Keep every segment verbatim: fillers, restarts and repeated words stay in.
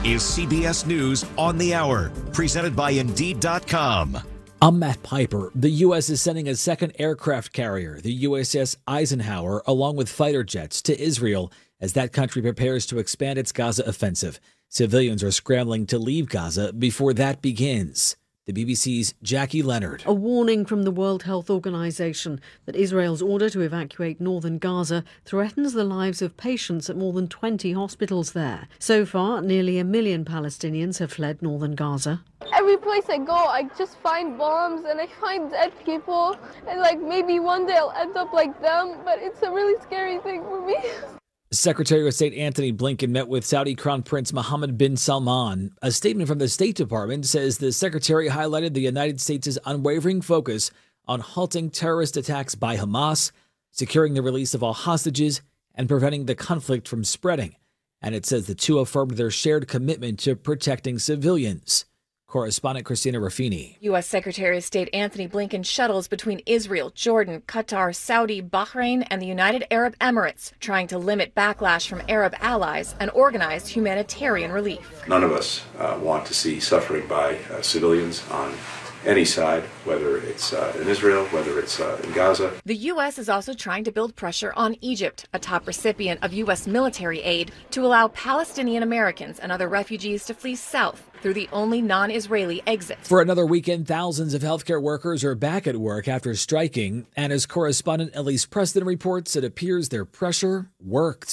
is C B S News on the Hour, presented by Indeed dot com. I'm Matt Piper. The U S is sending a second aircraft carrier, the U S S Eisenhower, along with fighter jets to Israel as that country prepares to expand its Gaza offensive. Civilians are scrambling to leave Gaza before that begins. The B B C's Jackie Leonard. A warning from the World Health Organization that Israel's order to evacuate northern Gaza threatens the lives of patients at more than twenty hospitals there. So far, nearly a million Palestinians have fled northern Gaza. Every place I go, I just find bombs and I find dead people. And like maybe one day I'll end up like them, but it's a really scary thing for me. Secretary of State Antony Blinken met with Saudi Crown Prince Mohammed bin Salman. A statement from the State Department says the secretary highlighted the United States' unwavering focus on halting terrorist attacks by Hamas, securing the release of all hostages, and preventing the conflict from spreading. And it says the two affirmed their shared commitment to protecting civilians. Correspondent Christina Raffini. U S. Secretary of State Antony Blinken shuttles between Israel, Jordan, Qatar, Saudi, Bahrain, and the United Arab Emirates, trying to limit backlash from Arab allies and organize humanitarian relief. None of us uh, want to see suffering by uh, civilians on any side, whether it's uh, in Israel, whether it's uh, in Gaza. The U S is also trying to build pressure on Egypt, a top recipient of U S military aid, to allow Palestinian Americans and other refugees to flee south through the only non-Israeli exit. For another weekend, thousands of healthcare workers are back at work after striking. And as correspondent Elise Preston reports, it appears their pressure worked.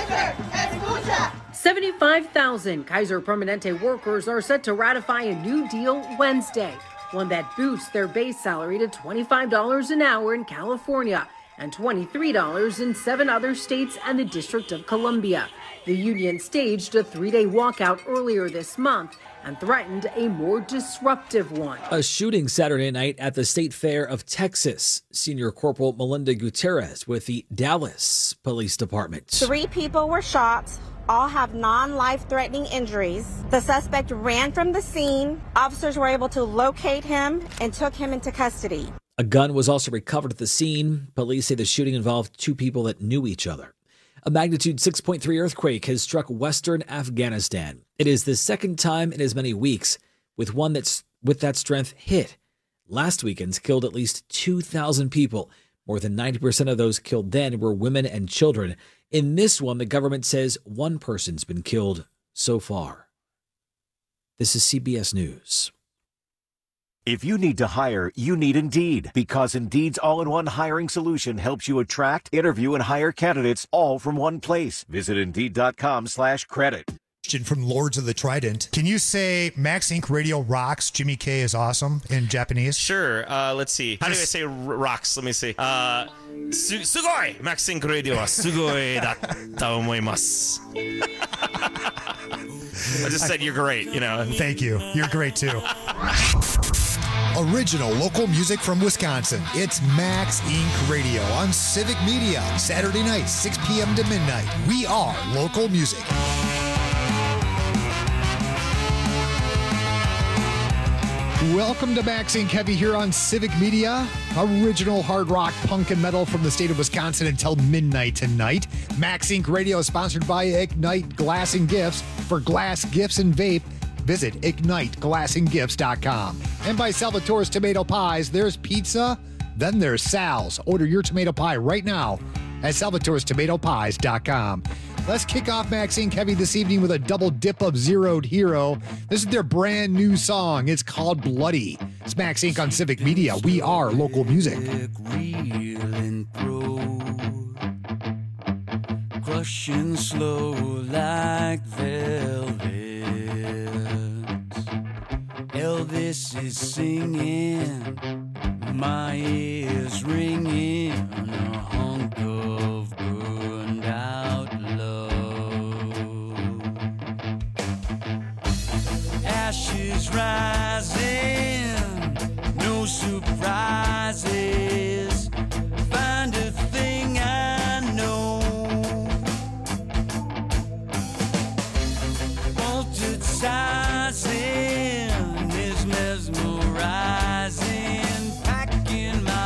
seventy-five thousand Kaiser Permanente workers are set to ratify a new deal Wednesday, one that boosts their base salary to twenty-five dollars an hour in California and twenty-three dollars in seven other states and the District of Columbia. The union staged a three-day walkout earlier this month and threatened a more disruptive one. A shooting Saturday night at the State Fair of Texas. Senior Corporal Melinda Gutierrez with the Dallas Police Department. Three people were shot. All have non-life-threatening injuries. The suspect ran from the scene. Officers were able to locate him and took him into custody. A gun was also recovered at the scene. Police say the shooting involved two people that knew each other. A magnitude six point three earthquake has struck western Afghanistan. It is the second time in as many weeks with one that's with that strength hit. Last weekend's killed at least two thousand people. More than ninety percent of those killed then were women and children. In this one, the government says one person's been killed so far. This is C B S News. If you need to hire, you need Indeed, because Indeed's all-in-one hiring solution helps you attract, interview, and hire candidates all from one place. Visit Indeed.com slash credit. From Lords of the Trident. Can you say Max Incorporated Radio rocks, Jimmy K is awesome in Japanese? Sure. Uh, let's see. How do I say r- rocks? Let me see. Uh, su- sugoi! Max Incorporated Radio wa sugoi datta omoimasu. I just said you're great, you know. Thank you. You're great, too. Original local music from Wisconsin. It's Max Incorporated Radio on Civic Media. Saturday night, six p.m. to midnight. We are local music. Welcome to Max Inc. Heavy here on Civic Media. Original hard rock, punk, and metal from the state of Wisconsin until midnight tonight. Max Incorporated Radio is sponsored by Ignite Glass and Gifts. For glass, gifts, and vape, visit ignite glass and gifts dot com. And by Salvatore's Tomato Pies. There's pizza, then there's Sal's. Order your tomato pie right now at salvatores tomato pies dot com. Let's kick off Max Incorporated. Heavy this evening with a double dip of Zeroed Hero. This is their brand new song. It's called Bloody. It's Max Incorporated on Civic Media. We are local music. Crushing slow like velvet. Elvis is singing, my ears ringing, a hunk of burned out love. Ashes rising, no surprises. Find a thing I know. Altered sizing is mesmerizing. Packing my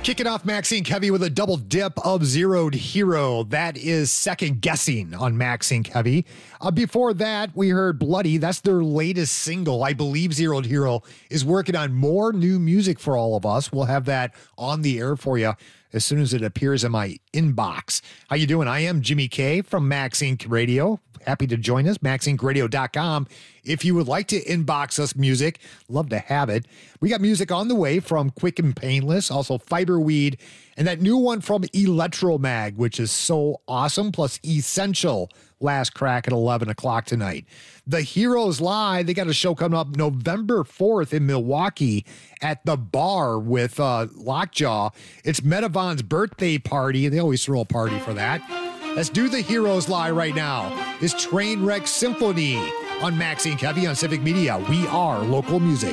Kicking off Maxine Kevy with a double dip of Zeroed Hero. That is Second Guessing on Maxine Kevy. Uh, before that, we heard Bloody. That's their latest single. I believe Zeroed Hero is working on more new music for all of us. We'll have that on the air for you as soon as it appears in my inbox. How you doing? I am Jimmy K from Max Inc Radio. Happy to join us, max inc radio dot com. If you would like to inbox us music, love to have it. We got music on the way from Quick and Painless, also Fiberweed, and that new one from Electromag, which is so awesome, plus Essential, last crack at eleven o'clock tonight. The Heroes Live, they got a show coming up November fourth in Milwaukee at the Bar with uh, Lockjaw. It's Metavon's birthday party, and they always throw a party for that. Let's do the Heroes Live right now. It's Trainwreck Symphony on Maxine Kevy on Civic Media. We are local music.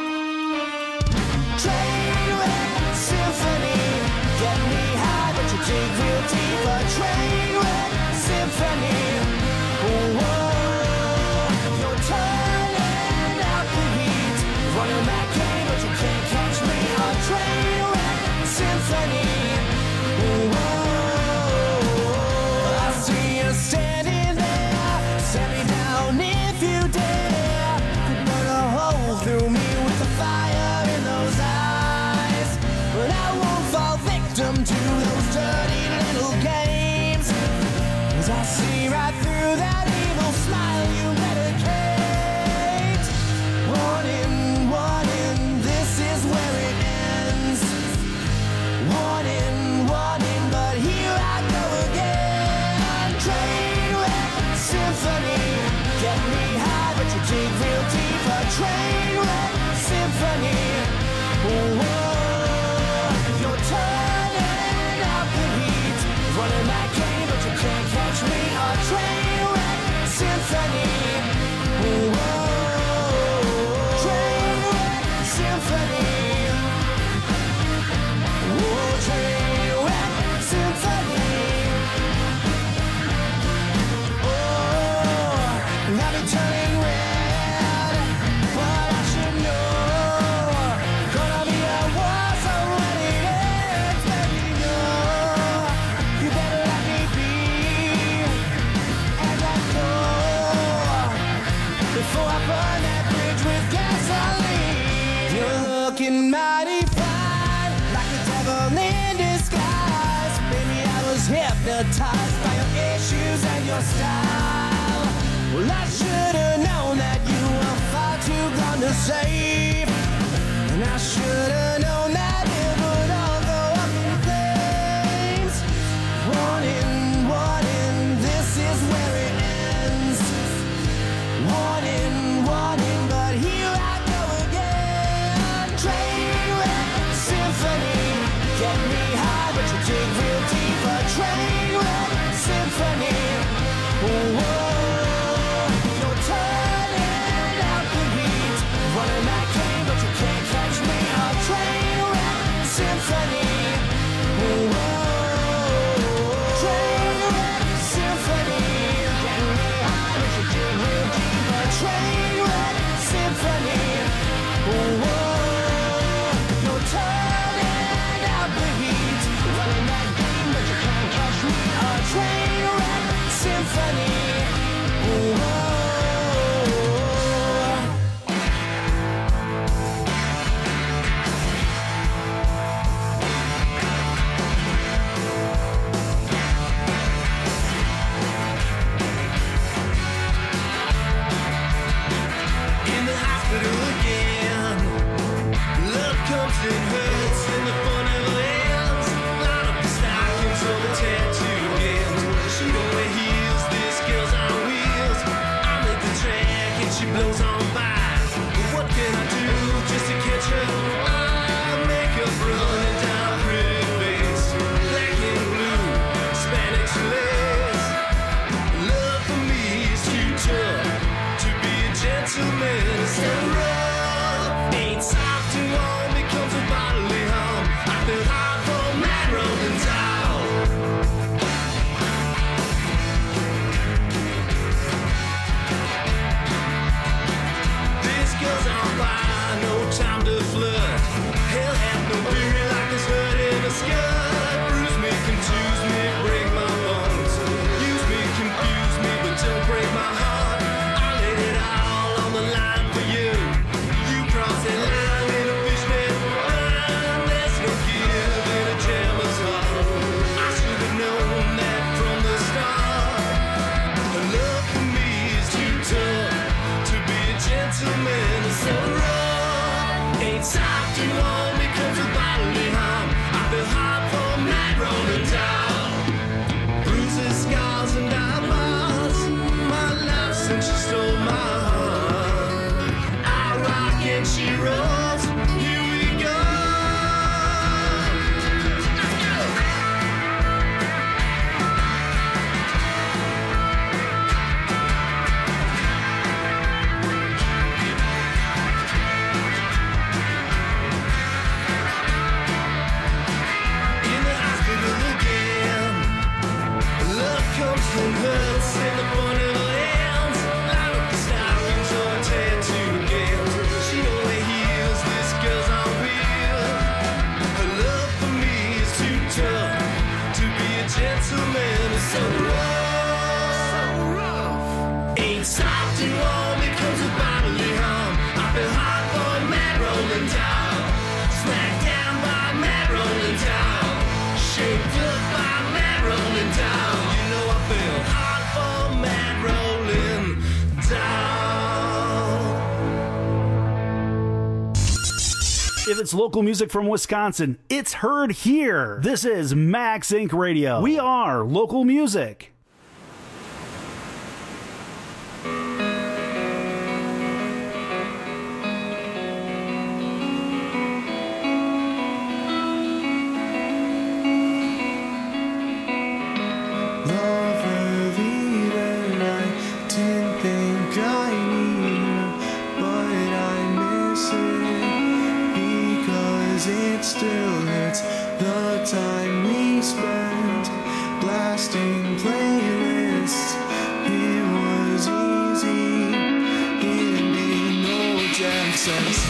Trainwreck Symphony, get me high, but you dig real deep. A Trainwreck Symphony, whoa, you're turning out the heat, running back in, but you can't catch me. A Trainwreck Symphony, whoa, I see you standing there, set me down if you dare, could burn a hole through me with the fire in those eyes, but I won't fall victim to those dirty little games, 'cause I see right through that evil smile you medicate. Warning, warning, this is where it ends. Warning, warning, but here I go again. Trainwreck Symphony, get me high, but you dig real deep. A Trainwreck Symphony, whoa, you're turning out the heat, running that game, but you can't catch me. A Trainwreck Symphony, whoa, Trainwreck Symphony, whoa, Trainwreck Symphony. Oh, I've been turning red, but I should know. Gonna be a war, so when it ends, baby, know you better let me be at that door before I burn that bridge with gasoline. You're looking mighty fine, like a devil in disguise. Baby, I was hypnotized by your issues and your style. Well, I should've known that you were far too gone to save, and I should've known that it would all go up in flames. Warning, warning, this is where it ends. Warning, warning, but here I go again. Trainwreck Symphony, get me high, but you dig real deep. A Trainwreck Symphony, whoa, you're turning out the heat, running that game, but you can't catch me. A Trainwreck Symphony, whoa, Trainwreck Symphony, get me high, but you dig real deep. A Trainwreck Symphony, whoa, you're turning out the heat, running that game, but you can't catch me. A Trainwreck Symphony, whoa. In the hospital again, love comes and hurts, and the fun never ends. Line up the stockings so the tattoo begins. She only heals this girl's on wheels. I make the track and she blows on by. But what can I do just to catch her? I make her running down a pretty face, black and blue, Spanish lace. Love for me is too tough to be a gentleman. So rough, ain't soft and warm, becomes a bodily harm. I Ain't soft and warm because of bodily harm. I feel hard for mad rolling down. Bruises, scars, and eyeballs. My love since she stole my heart. I rock and she rolls. Here we go. Let's go. In the hospital again. Love comes from hurts in the point of her hands. Light up the sirens or tattoo again. She know where he is, this girl's on real. Her love for me is too tough. To be a gentleman is so rough. So rough. Ain't soft and warm, it comes with bodily harm. I feel hard for mad rolling down. Smacked down by mad rolling down. Shaped up by mad rolling down. You know I feel hard for mad rolling down. If it's local music from Wisconsin, it's heard here. This is Max Inc Radio. We are local music. Love her leader, I didn't think I need her, but I miss it because it still hurts. The time we spent blasting playlists, it was easy, it made no damn sense.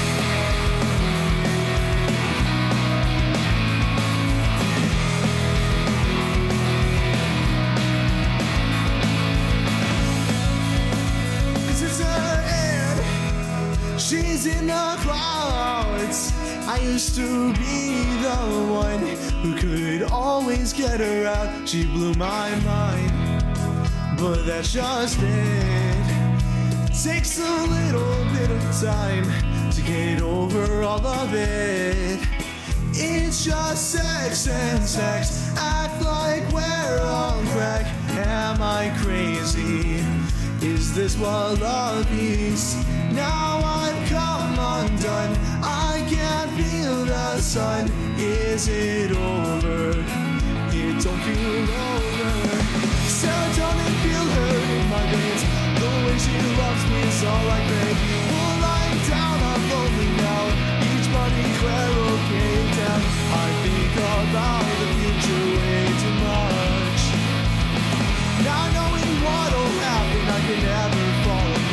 Cause it's her end. She's in the clouds. I used to be the one who could always get her out. She blew my mind, but that's just it. Takes a little bit of time to get over all of it. It's just sex and sex. Act like we're on crack. Am I crazy? Is this what love is? Now I've come undone. I can't feel the sun. Is it over? It don't feel over. Serotonin, feel her in my veins. The way she loves me is all I crave. Well, lying down, I'm lonely now. Each body clear, okay down. I think about the future way too much. Not knowing what'll happen, I can never fall in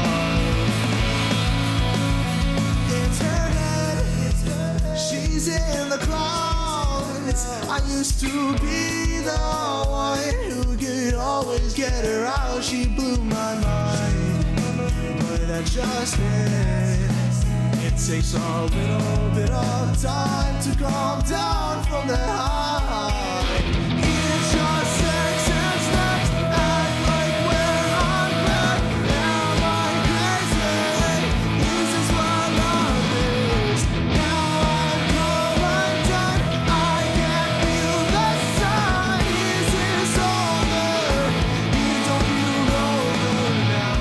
love. It's her head, it's her head. She's in the clouds. I used to be the one who could always get her out. She blew my mind, but that's just it. It takes a little bit of time to calm down from the high. It's just sex and sex. Act like we're on crack. Am I crazy? Is this what love is? Now I'm come undone. I can't feel the sun. Is this over? You don't feel over now.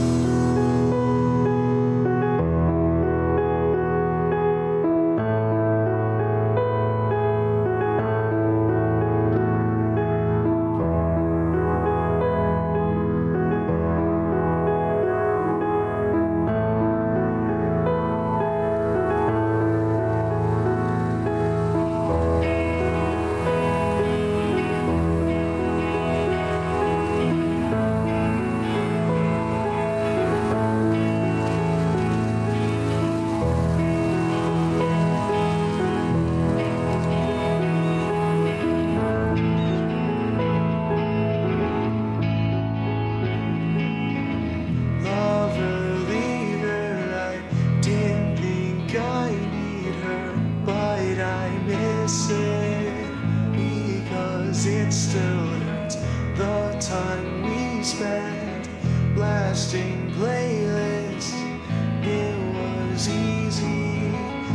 spent blasting playlists. It was easy,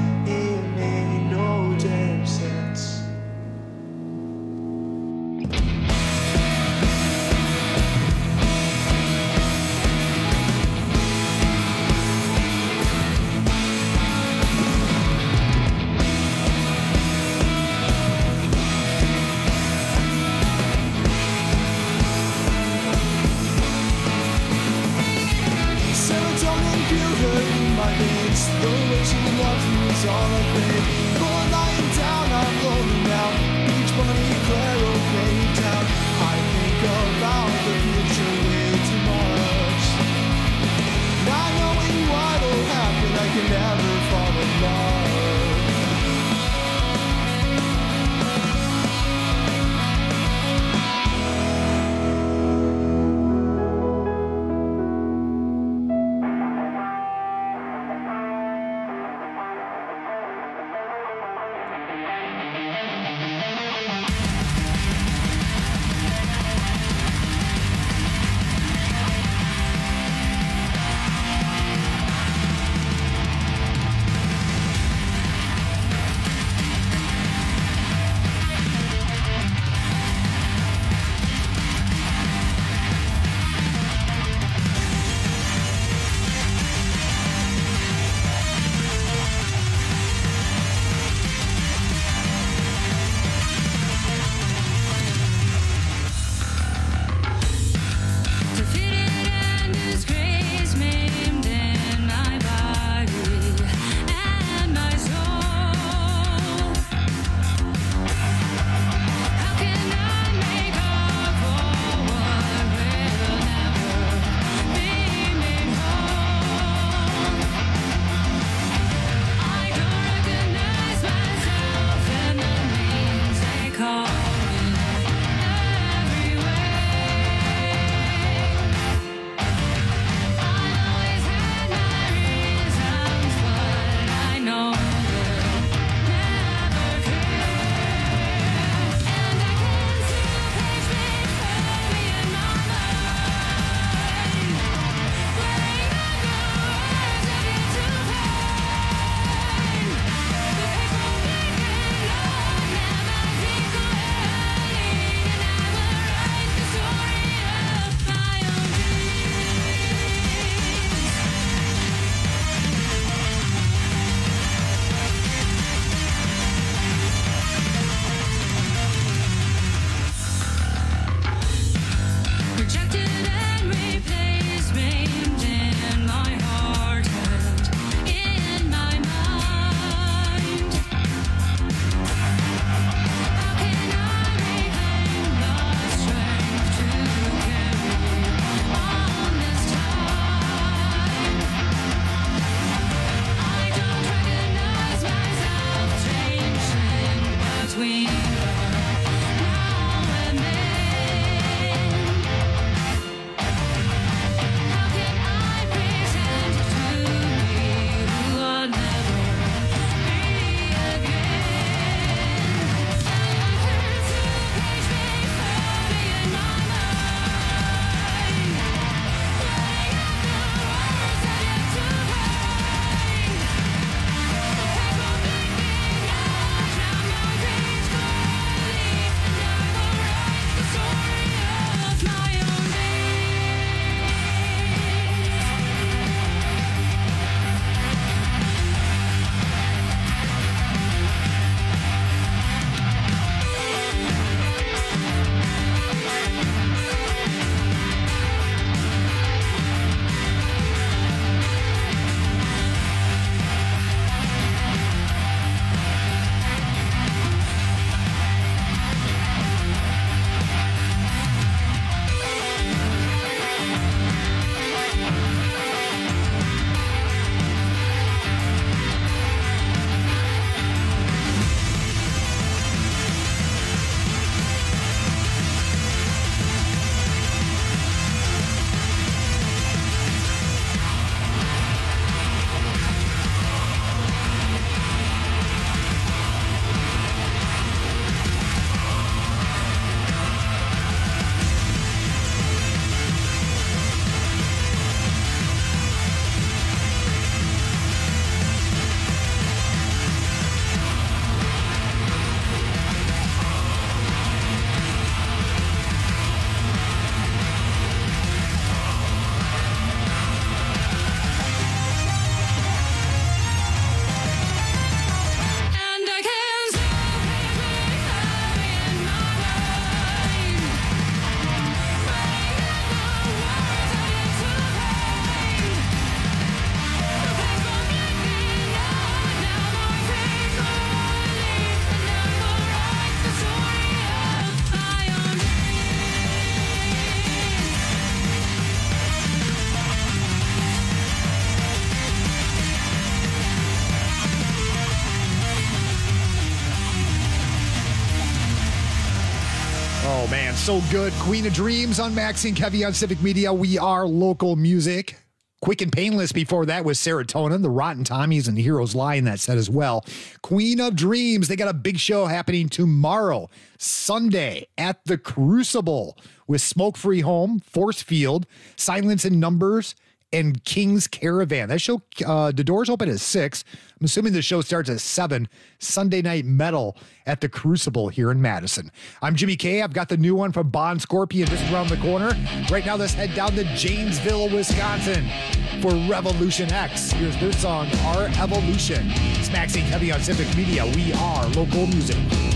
man, so good. Queen of Dreams on Maxine Kevy on Civic Media. We are local music. Quick and Painless before that was Serotonin, the Rotten Tommies, and Heroes Lie in that set as well. Queen of Dreams, they got a big show happening tomorrow, Sunday, at the Crucible with Smoke Free Home, Force Field, Silence in Numbers, and King's Caravan. That show, uh, the doors open at six. I'm assuming the show starts at seven. Sunday Night Metal at the Crucible here in Madison. I'm Jimmy K. I've got the new one from Bond Scorpion just around the corner. Right now, let's head down to Janesville, Wisconsin for Revolution X. Here's their song, Our Evolution. It's Maxine Kevy on Civic Media. We are local music.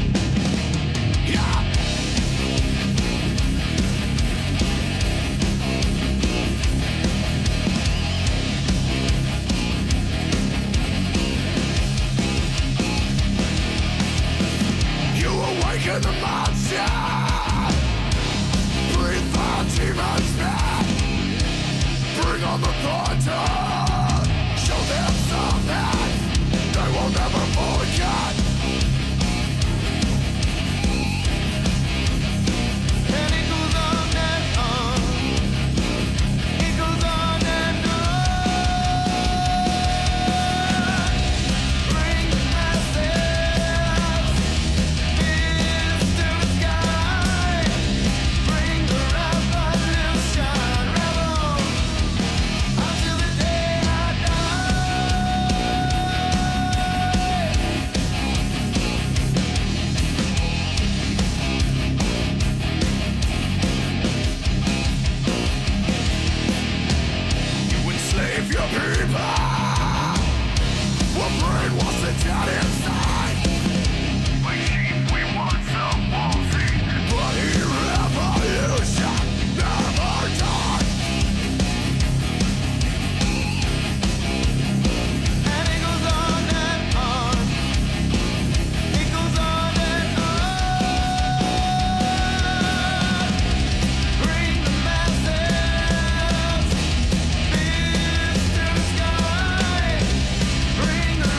Yeah. In the monster, breathe the demons back. Bring on the thunder, show them something they will never forget. And it goes on and on. It goes on and on. Bring the message. Down inside, we sheep, we want some waltzing, but revolution never dies. And it goes on and on. It goes on and on. Bring the masses, fist to the sky. Bring the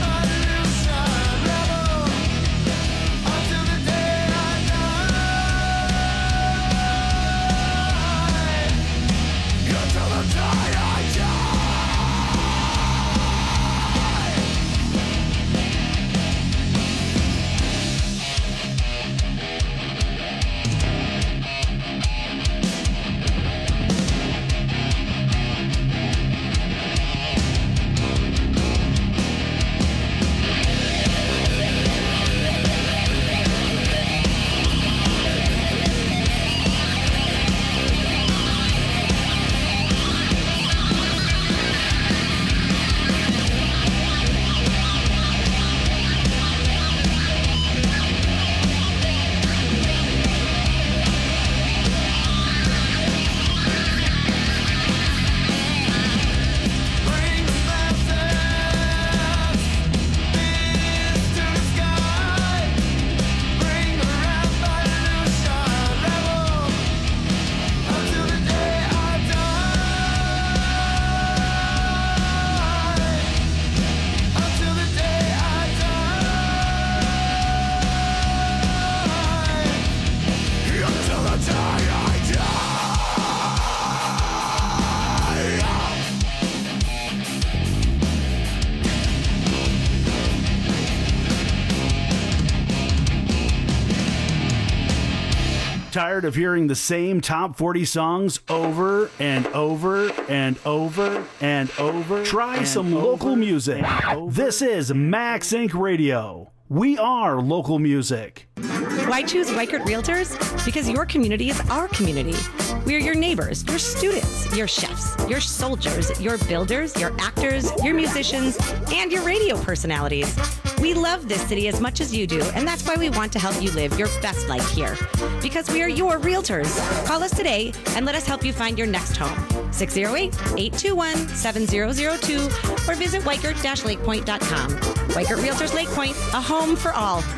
Tired of hearing the same top forty songs over and over and over and over? Try and some over local music. This is Max Incorporated. Radio. We are local music. Why choose Weichert Realtors? Because your community is our community. We are your neighbors, your students, your chefs, your soldiers, your builders, your actors, your musicians, and your radio personalities. We love this city as much as you do, and that's why we want to help you live your best life here. Because we are your realtors. Call us today and let us help you find your next home. six oh eight, eight two one, seven oh oh two or visit weichert dash lakepoint dot com. Weichert Realtors Lake Point, a home for all.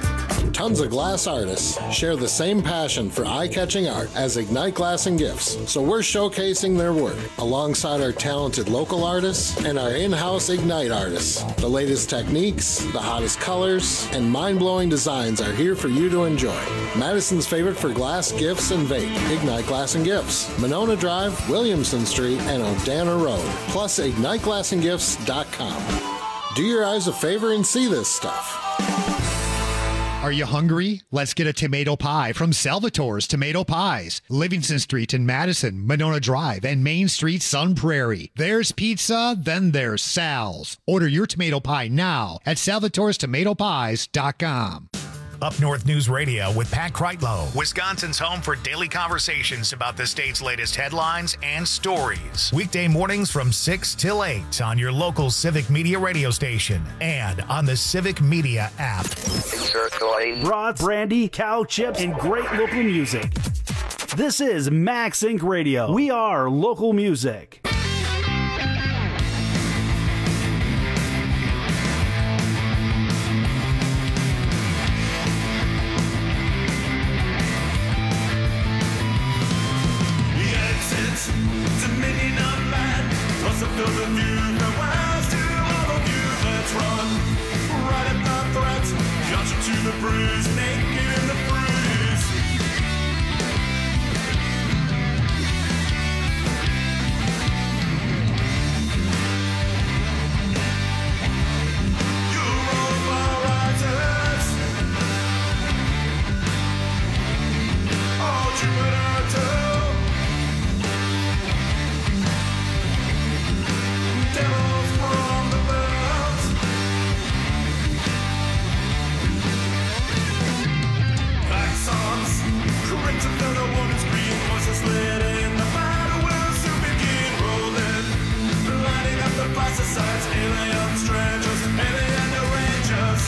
Tons of glass artists share the same passion for eye-catching art as Ignite Glass and Gifts, so we're showcasing their work alongside our talented local artists and our in-house Ignite artists. The latest techniques, the hottest colors, and mind-blowing designs are here for you to enjoy. Madison's favorite for glass, gifts, and vape, Ignite Glass and Gifts, Monona Drive, Williamson Street, and Odana Road, plus ignite glass and gifts dot com. Do your eyes a favor and see this stuff. Are you hungry? Let's get a tomato pie from Salvatore's Tomato Pies. Livingston Street in Madison, Monona Drive, and Main Street, Sun Prairie. There's pizza, then there's Sal's. Order your tomato pie now at salvatores tomato pies dot com. Up North News Radio with Pat Kreitlow, Wisconsin's home for daily conversations about the state's latest headlines and stories. Weekday mornings from six till eight on your local Civic Media radio station and on the Civic Media app. Brats, brandy, cow chips, and great local music. This is Max Inc Radio. We are local music. Dominion of man, plus a field of view, farewells to all of you. Let's run, right at the threats, got you to the bruise, naked in the bruise. Europa rises, oh Jupiter too. Devils from the bells, Axons, correct to fill the woman's green voices lit in the battle will soon begin rolling, lighting up the pesticides, alien strangers, alien rangers.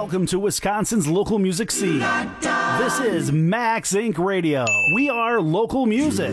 Welcome to Wisconsin's local music scene. This is Max Inc Radio. We are local music.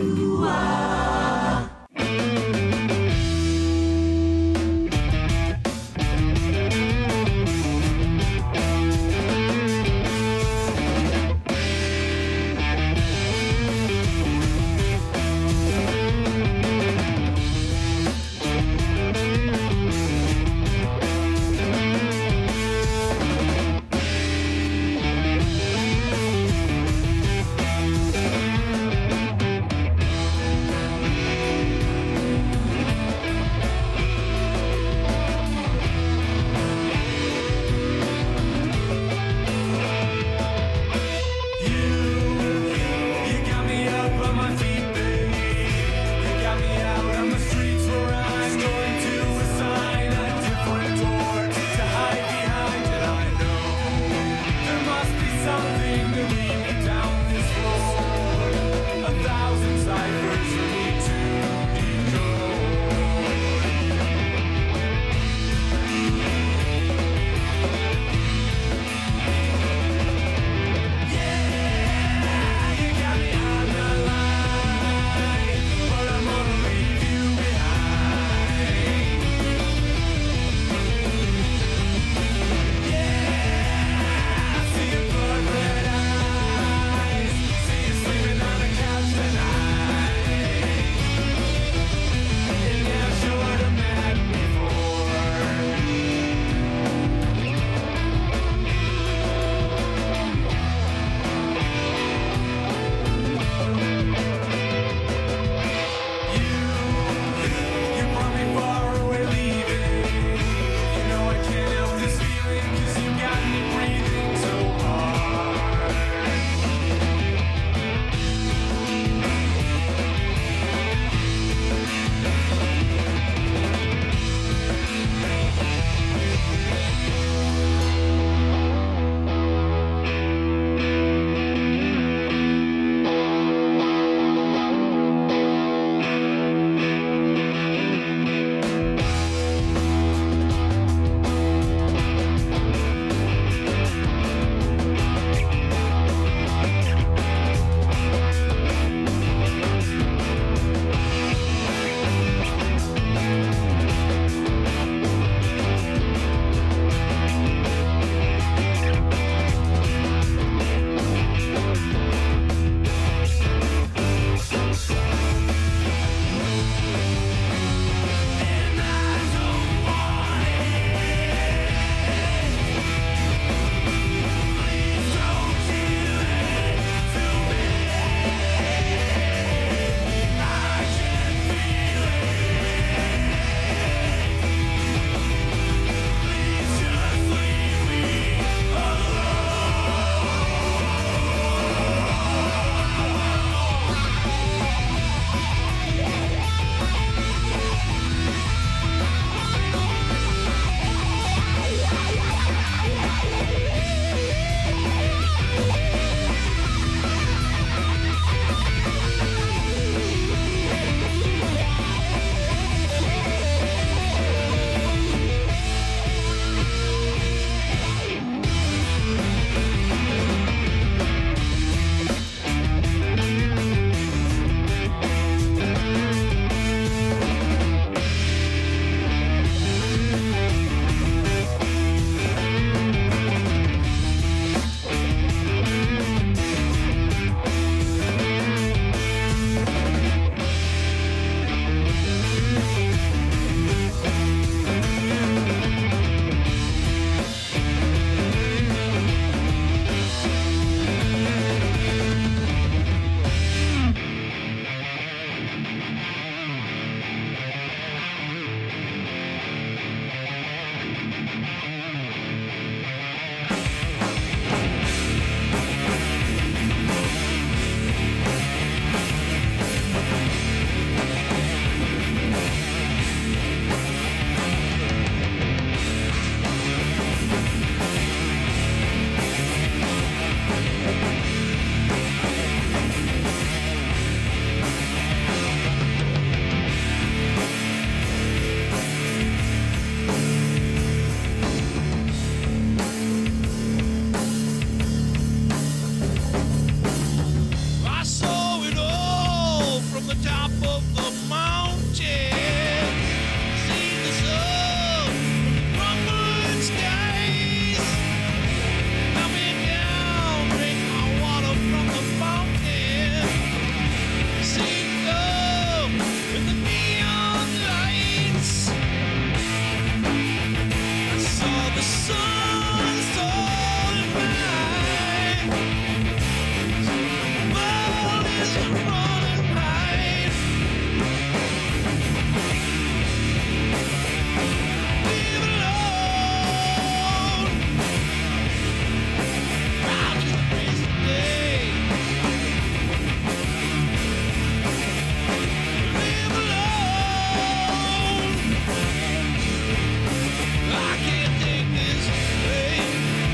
the top of the mountain. See the sun rumbling skies. Coming down, drink my water from the fountain. See the love with the neon lights. I saw the sun soaring by. World is running high. Leave alone. Proud to face the day. Leave alone. I can't take this pain.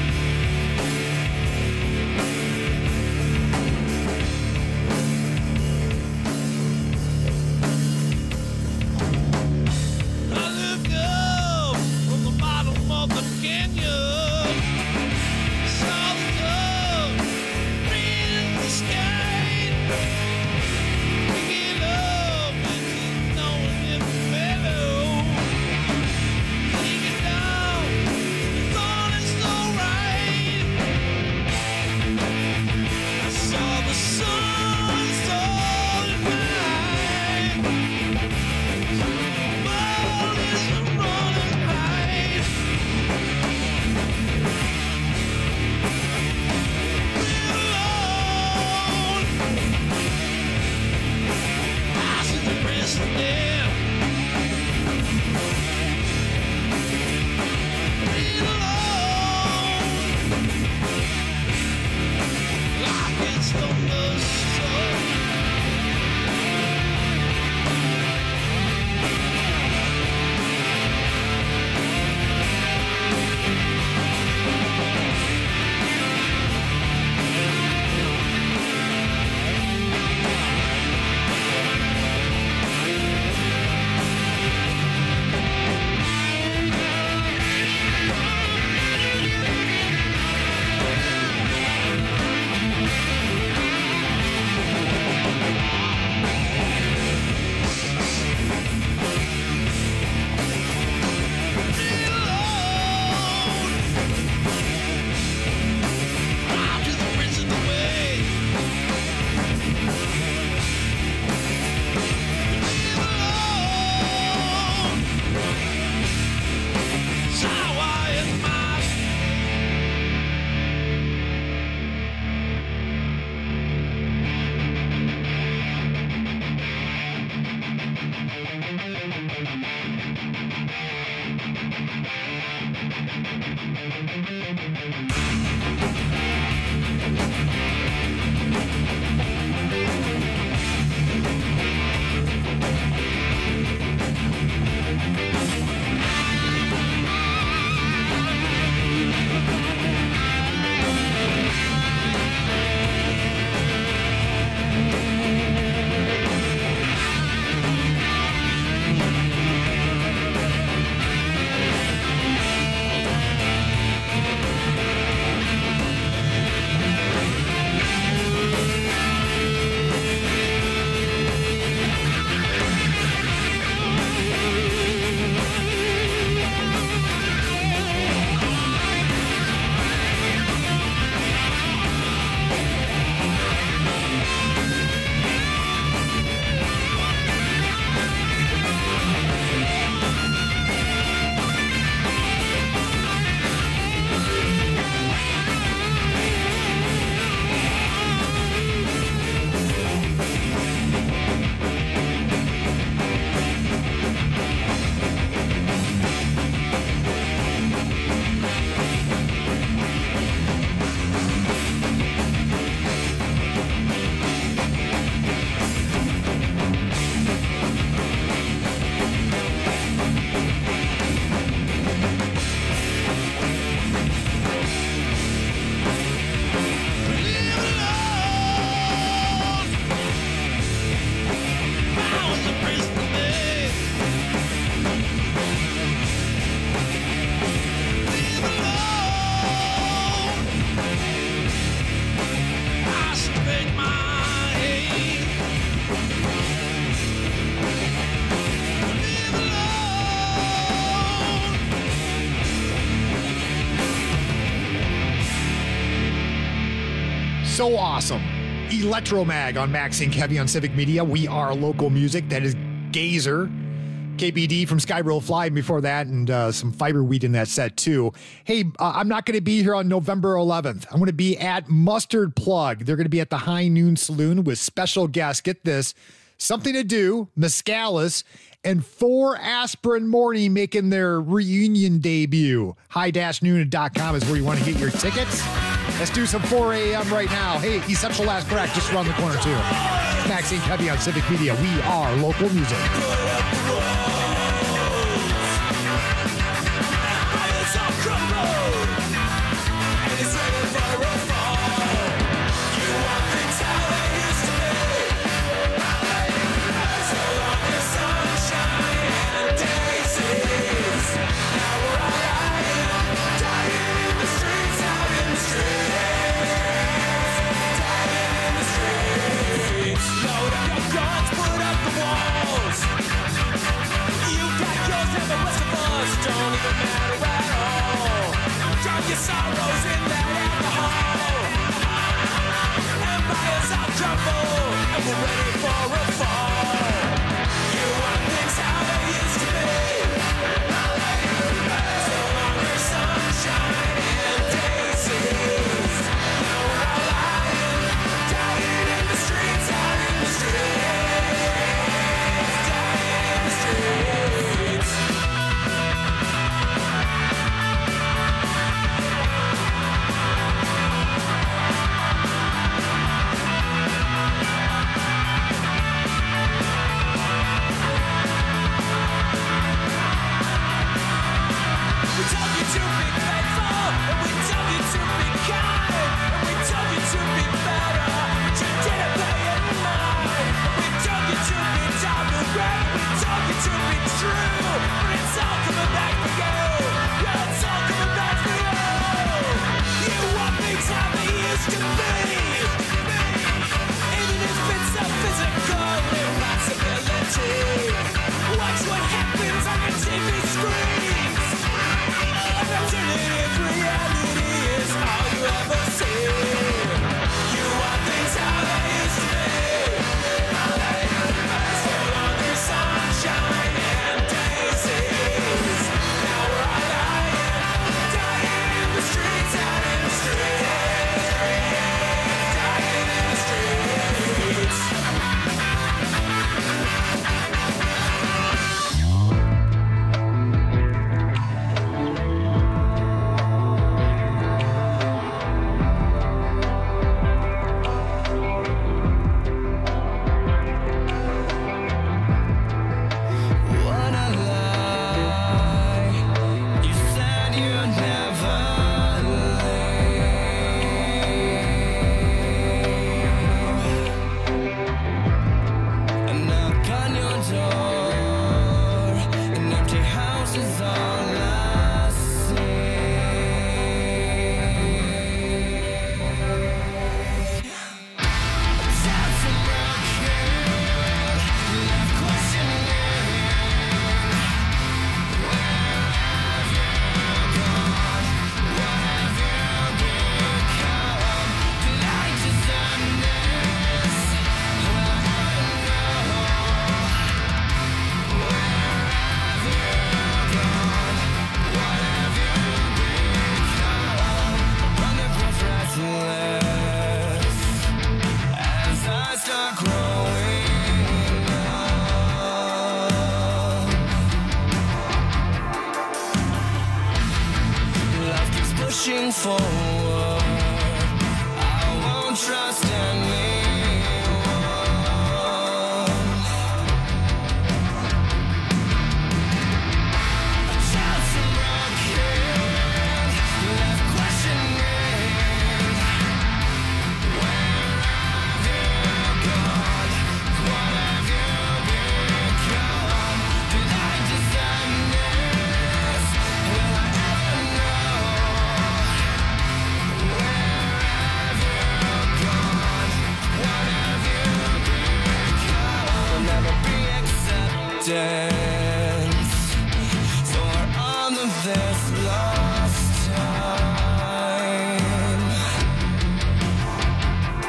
I look up from the bottom of the canyon. Saw the sun in the sky. Picking up and snowing in the meadow. Take it down, it's on and so right. I saw the sun soaring by. World is running high. Live alone. I see the rest of them. Live alone. Against the sun. so awesome. Electromag on Maxine Heavy on Civic Media. We are local music. That is Gazer. K P D from Skyrill Fly before that, and uh, some Fiber Weed in that set too. Hey, uh, I'm not going to be here on November eleventh. I'm going to be at Mustard Plug. They're going to be at the High Noon Saloon with special guests. Get this, Something to Do, Mescalis, and Four Aspirin Morning making their reunion debut. high dash noon dot com is where you want to get your tickets. Let's do some four a.m. right now. Hey, Essential Last Crack just around the corner too. Maxine Heavy on Civic Media. We are local music. Your sorrows in that alcohol. Empires out crumble, and we're ready for a fall. You want things how they used to be. So long as sunshine and daisies. Now we're all lying, dying in the streets, out in the streets, dying in the streets. Watch what happens on your T V screens. Alternative reality is all you ever see. You want things how they used to be. So long as sunshine and daisies. Now we're all dying, dying in the streets, out in the streets, dying in the streets. Pushing forward, I won't trust anyone. A child from broken, left questioning. Where have you gone? What have you become? Did I design this? Will I ever know? For all of this lost time,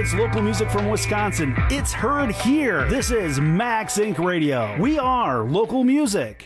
It's local music from Wisconsin. It's heard here. This is Max Incorporated. Radio. We are local music.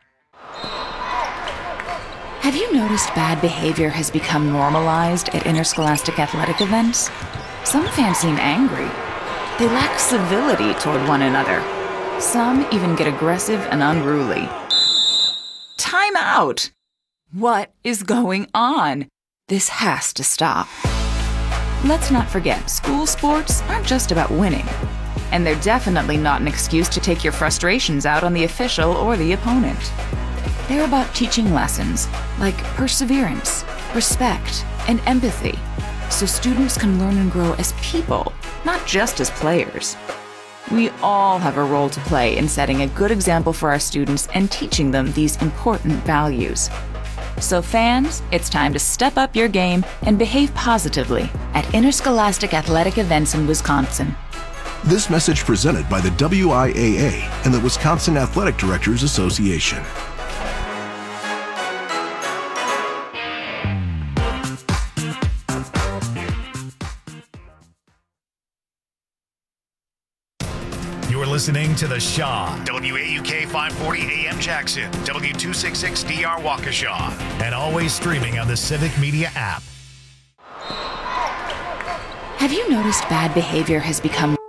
Have you noticed bad behavior has become normalized at interscholastic athletic events? Some fans seem angry. They lack civility toward one another. Some even get aggressive and unruly. Time out! What is going on? This has to stop. Let's not forget, school sports aren't just about winning. And they're definitely not an excuse to take your frustrations out on the official or the opponent. They're about teaching lessons like perseverance, respect, and empathy, so students can learn and grow as people, not just as players. We all have a role to play in setting a good example for our students and teaching them these important values. So fans, it's time to step up your game and behave positively at interscholastic athletic events in Wisconsin. This message presented by the W I A A and the Wisconsin Athletic Directors Association. You're listening to The Shaw, W A U K five forty A M Jackson, W two sixty-six D R Waukesha, and always streaming on the Civic Media app. Have you noticed bad behavior has become